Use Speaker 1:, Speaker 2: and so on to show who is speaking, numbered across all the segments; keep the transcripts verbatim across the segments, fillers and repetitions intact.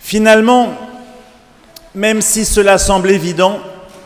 Speaker 1: Finalement, même si cela semble évident,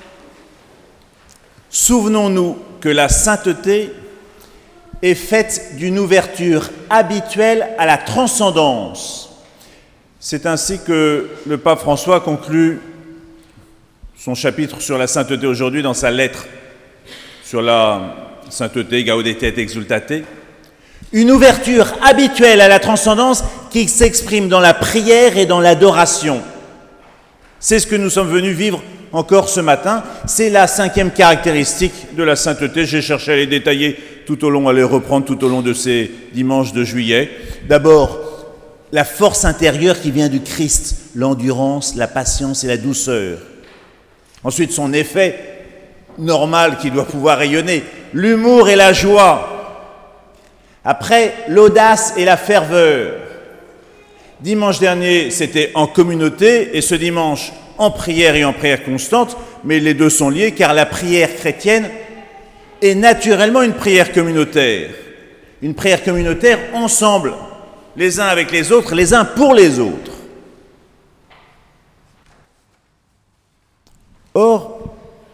Speaker 1: souvenons-nous que la sainteté est faite d'une ouverture habituelle à la transcendance. C'est ainsi que le pape François conclut son chapitre sur la sainteté aujourd'hui dans sa lettre sur la sainteté, Gaudete et Exsultate. Une ouverture habituelle à la transcendance qui s'exprime dans la prière et dans l'adoration. C'est ce que nous sommes venus vivre encore ce matin. C'est la cinquième caractéristique de la sainteté. J'ai cherché à les détailler tout au long, à les reprendre tout au long de ces dimanches de juillet. D'abord, la force intérieure qui vient du Christ, l'endurance, la patience et la douceur. Ensuite, son effet normal qui doit pouvoir rayonner, l'humour et la joie. Après, l'audace et la ferveur. Dimanche dernier, c'était en communauté, et ce dimanche, en prière et en prière constante, mais les deux sont liés, car la prière chrétienne est naturellement une prière communautaire. Une prière communautaire ensemble, les uns avec les autres, les uns pour les autres. Or,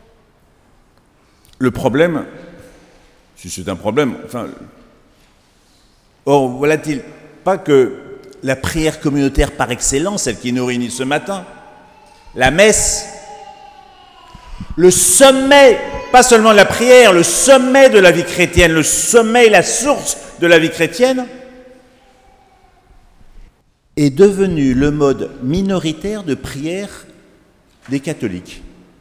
Speaker 1: le problème, si c'est un problème, enfin, or, voilà-t-il pas que la prière communautaire par excellence, celle qui nous réunit ce matin, la messe, le sommet, pas seulement de la prière, le sommet de la vie chrétienne, le sommet, la source de la vie chrétienne, est devenu le mode minoritaire de prière des catholiques,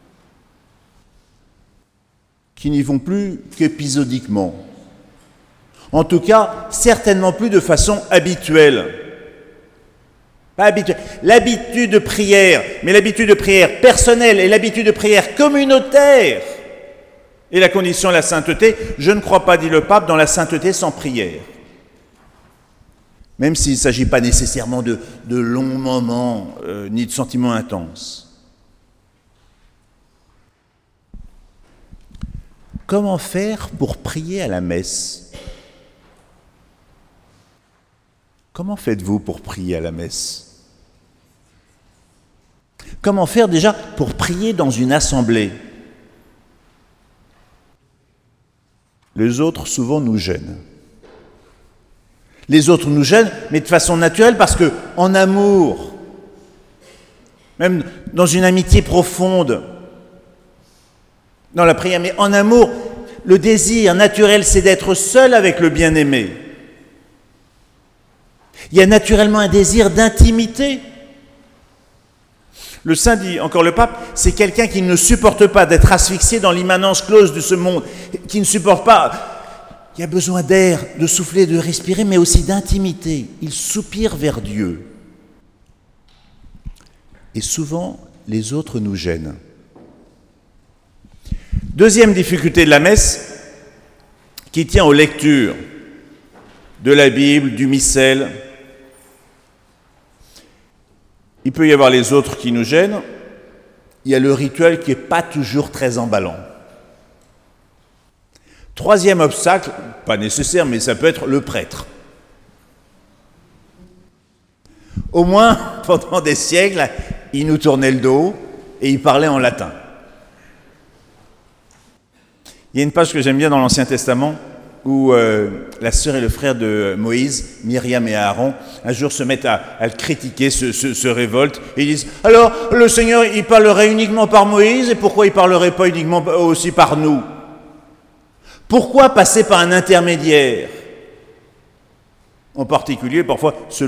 Speaker 1: qui n'y vont plus qu'épisodiquement. En tout cas, certainement plus de façon habituelle. Pas habituelle. L'habitude de prière, mais l'habitude de prière personnelle et l'habitude de prière communautaire est la condition de la sainteté. Je ne crois pas, dit le pape, dans la sainteté sans prière. Même s'il ne s'agit pas nécessairement de, de longs moments, euh, ni de sentiments intenses. Comment faire pour prier à la messe ? Comment faites-vous pour prier à la messe ? Comment faire déjà pour prier dans une assemblée ? Les autres, souvent, nous gênent. Les autres nous gênent, mais de façon naturelle, parce que, en amour, même dans une amitié profonde, dans la prière, mais en amour, le désir naturel, c'est d'être seul avec le bien-aimé. Il y a naturellement un désir d'intimité. Le saint dit, encore le pape, c'est quelqu'un qui ne supporte pas d'être asphyxié dans l'immanence close de ce monde, qui ne supporte pas, il y a besoin d'air, de souffler, de respirer, mais aussi d'intimité. Il soupire vers Dieu. Et souvent, les autres nous gênent. Deuxième difficulté de la messe, qui tient aux lectures de la Bible, du missel. Il peut y avoir les autres qui nous gênent. Il y a le rituel qui n'est pas toujours très emballant. Troisième obstacle, pas nécessaire, mais ça peut être le prêtre. Au moins, pendant des siècles, il nous tournait le dos et il parlait en latin. Il y a une page que j'aime bien dans l'Ancien Testament où euh, la sœur et le frère de Moïse, Myriam et Aaron, un jour se mettent à, à le critiquer, se, se, se révoltent, et ils disent « Alors, le Seigneur, il parlerait uniquement par Moïse, et pourquoi il ne parlerait pas uniquement aussi par nous ? Pourquoi passer par un intermédiaire ? En particulier, parfois, celui-là. »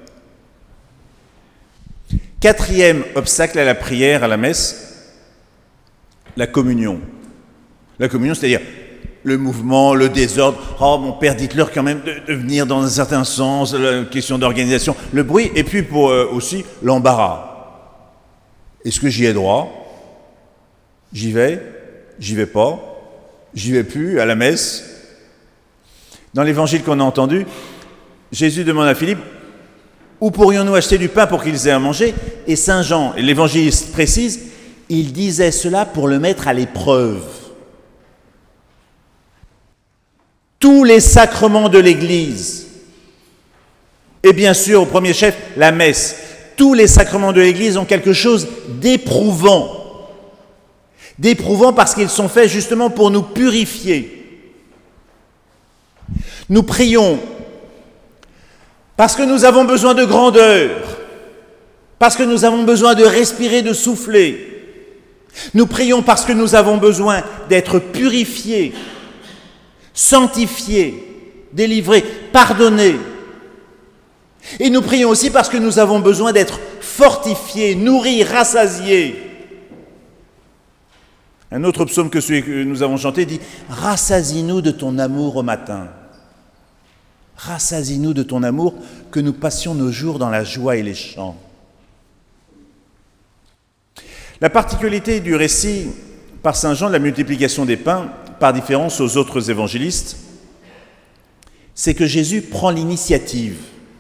Speaker 1: Quatrième obstacle à la prière, à la messe, la communion. La communion, c'est-à-dire le mouvement, le désordre. Oh, mon père, dites-leur quand même de, de venir dans un certain sens, la question d'organisation, le bruit, et puis pour euh, aussi l'embarras. Est-ce que j'y ai droit ? J'y vais ? J'y vais pas ? J'y vais plus à la messe ? Dans l'évangile qu'on a entendu, Jésus demande à Philippe « Où pourrions-nous acheter du pain pour qu'ils aient à manger ?» Et Saint Jean, et l'évangéliste précise, il disait cela pour le mettre à l'épreuve. Tous les sacrements de l'Église, et bien sûr, au premier chef, la messe, Tous les sacrements de l'Église ont quelque chose d'éprouvant. D'éprouvant parce qu'ils sont faits justement pour nous purifier. Nous prions parce que nous avons besoin de grandeur, parce que nous avons besoin de respirer, de souffler. Nous prions parce que nous avons besoin d'être purifiés, sanctifiés, délivrés, pardonnés. Et nous prions aussi parce que nous avons besoin d'être fortifiés, nourris, rassasiés. Un autre psaume que celui que nous avons chanté dit « Rassasie-nous de ton amour au matin. Rassasie-nous de ton amour, que nous passions nos jours dans la joie et les chants. » La particularité du récit par saint Jean de la multiplication des pains, par différence aux autres évangélistes, c'est que Jésus prend l'initiative.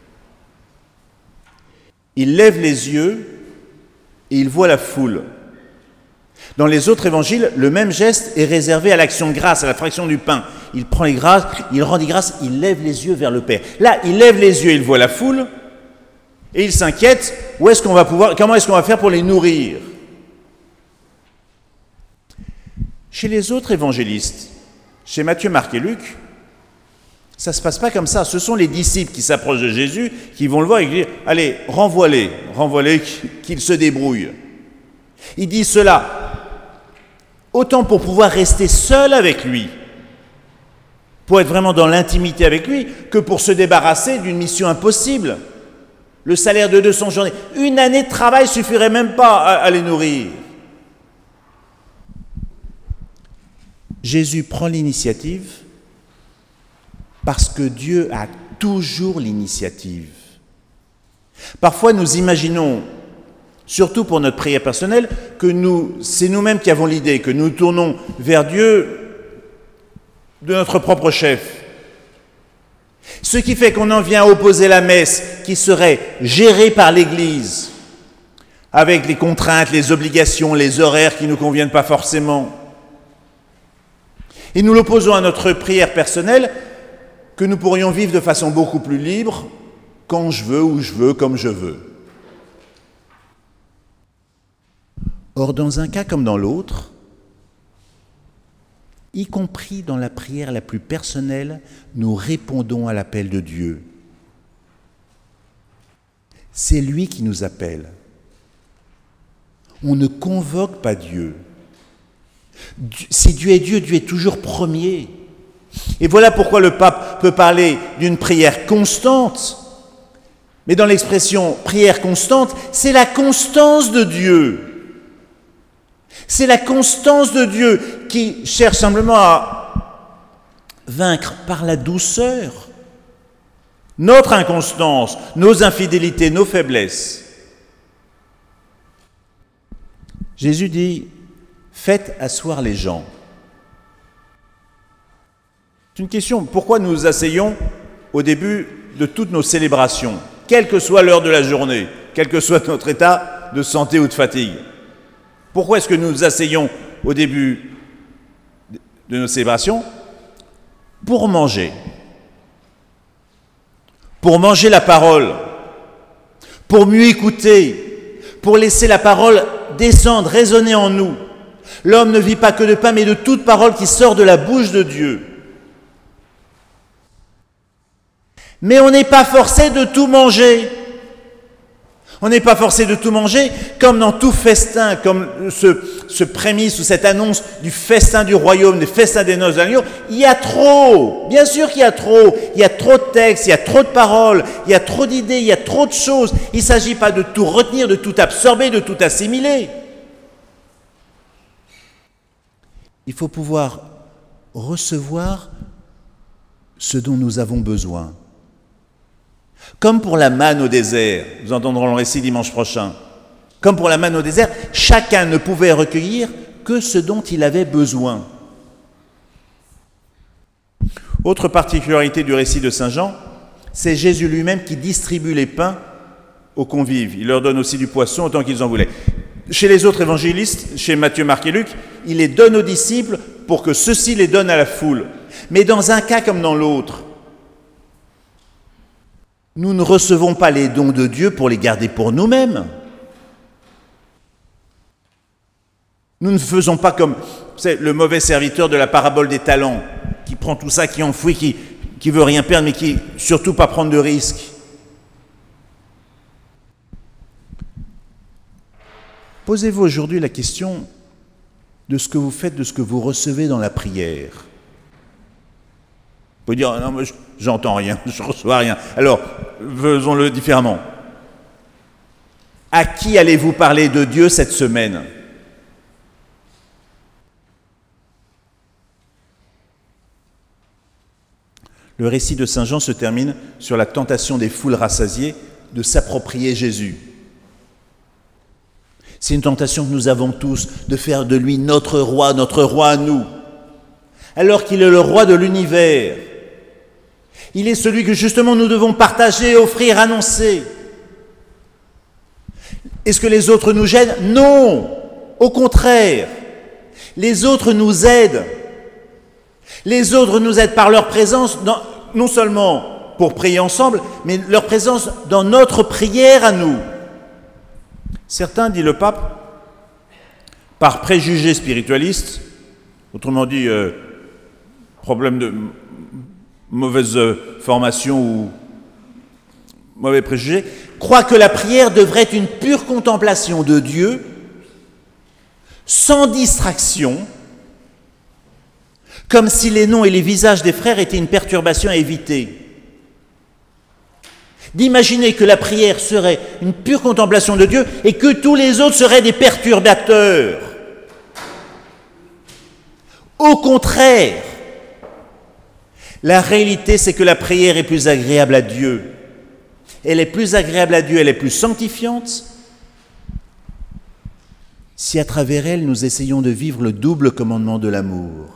Speaker 1: Il lève les yeux et il voit la foule. Dans les autres évangiles, le même geste est réservé à l'action de grâce, à la fraction du pain. Il prend les grâces, il rend les grâces, il lève les yeux vers le Père. Là, il lève les yeux, il voit la foule et il s'inquiète, où est-ce qu'on va pouvoir, comment est-ce qu'on va faire pour les nourrir? Chez les autres évangélistes, chez Matthieu, Marc et Luc, ça ne se passe pas comme ça. Ce sont les disciples qui s'approchent de Jésus, qui vont le voir et qui disent « Allez, renvoie-les, renvoie-les, qu'ils se débrouillent. » Il dit cela autant pour pouvoir rester seul avec lui, pour être vraiment dans l'intimité avec lui, que pour se débarrasser d'une mission impossible. Le salaire de deux cents journées. Une année de travail ne suffirait même pas à, à les nourrir. Jésus prend l'initiative parce que Dieu a toujours l'initiative. Parfois, nous imaginons, surtout pour notre prière personnelle, que nous, c'est nous-mêmes qui avons l'idée, que nous tournons vers Dieu de notre propre chef. Ce qui fait qu'on en vient à opposer la messe qui serait gérée par l'Église, avec les contraintes, les obligations, les horaires qui ne nous conviennent pas forcément. Et nous l'opposons à notre prière personnelle que nous pourrions vivre de façon beaucoup plus libre, quand je veux, où je veux, comme je veux. Or, dans un cas comme dans l'autre, y compris dans la prière la plus personnelle, nous répondons à l'appel de Dieu. C'est lui qui nous appelle. On ne convoque pas Dieu. Si Dieu est Dieu, Dieu est toujours premier. Et voilà pourquoi le pape peut parler d'une prière constante. Mais dans l'expression prière constante, c'est la constance de Dieu. C'est la constance de Dieu qui cherche simplement à vaincre par la douceur notre inconstance, nos infidélités, nos faiblesses. Jésus dit « Faites asseoir les gens ». C'est une question. Pourquoi nous nous asseyons au début de toutes nos célébrations, quelle que soit l'heure de la journée, quel que soit notre état de santé ou de fatigue? Pourquoi est-ce que nous nous asseyons au début de nos célébrations? Pour manger. Pour manger la parole. Pour mieux écouter. Pour laisser la parole descendre, résonner en nous. L'homme ne vit pas que de pain, mais de toute parole qui sort de la bouche de Dieu. Mais on n'est pas forcé de tout manger. On n'est pas forcé de tout manger, comme dans tout festin, comme ce, ce prémisse ou cette annonce du festin du royaume, des festins des noces de l'agneau. Il y a trop, bien sûr qu'il y a trop. Il y a trop de textes, il y a trop de paroles, il y a trop d'idées, il y a trop de choses. Il ne s'agit pas de tout retenir, de tout absorber, de tout assimiler. Il faut pouvoir recevoir ce dont nous avons besoin. Comme pour la manne au désert, nous entendrons le récit dimanche prochain. Comme pour la manne au désert, chacun ne pouvait recueillir que ce dont il avait besoin. Autre particularité du récit de saint Jean, c'est Jésus lui-même qui distribue les pains aux convives. Il leur donne aussi du poisson autant qu'ils en voulaient. Chez les autres évangélistes, chez Matthieu, Marc et Luc, il les donne aux disciples pour que ceux-ci les donnent à la foule. Mais dans un cas comme dans l'autre, Nous ne recevons pas les dons de Dieu pour les garder pour nous-mêmes. Nous ne faisons pas comme c'est le mauvais serviteur de la parabole des talents, qui prend tout ça, qui enfouit, qui qui veut rien perdre, mais qui surtout pas prendre de risques. Posez-vous aujourd'hui la question de ce que vous faites, de ce que vous recevez dans la prière. Vous pouvez dire, non, moi, j'entends rien, je ne reçois rien. Alors, faisons-le différemment. À qui allez-vous parler de Dieu cette semaine ? Le récit de Saint Jean se termine sur la tentation des foules rassasiées de s'approprier Jésus. C'est une tentation que nous avons tous, de faire de lui notre roi, notre roi à nous, alors qu'il est le roi de l'univers. Il est celui que justement nous devons partager, offrir, annoncer. Est-ce que les autres nous gênent ? Non, au contraire. Les autres nous aident. Les autres nous aident par leur présence, dans, non seulement pour prier ensemble, mais leur présence dans notre prière à nous. Certains, dit le pape, par préjugés spiritualistes, autrement dit, euh, problème de mauvaise formation ou mauvais préjugés, croient que la prière devrait être une pure contemplation de Dieu, sans distraction, comme si les noms et les visages des frères étaient une perturbation à éviter. D'imaginer que la prière serait une pure contemplation de Dieu et que tous les autres seraient des perturbateurs. Au contraire, la réalité, c'est que la prière est plus agréable à Dieu. Elle est plus agréable à Dieu, elle est plus sanctifiante si à travers elle, nous essayons de vivre le double commandement de l'amour.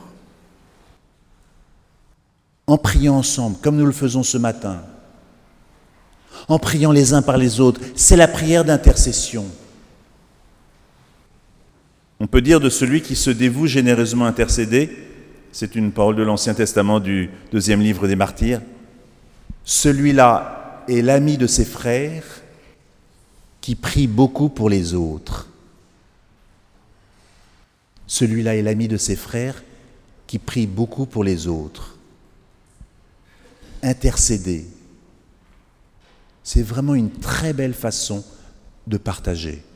Speaker 1: En priant ensemble, comme nous le faisons ce matin, en priant les uns par les autres, c'est la prière d'intercession. On peut dire de celui qui se dévoue généreusement intercéder, c'est une parole de l'Ancien Testament du deuxième livre des Martyrs, celui-là est l'ami de ses frères qui prie beaucoup pour les autres. Celui-là est l'ami de ses frères qui prie beaucoup pour les autres. Intercéder, c'est vraiment une très belle façon de partager.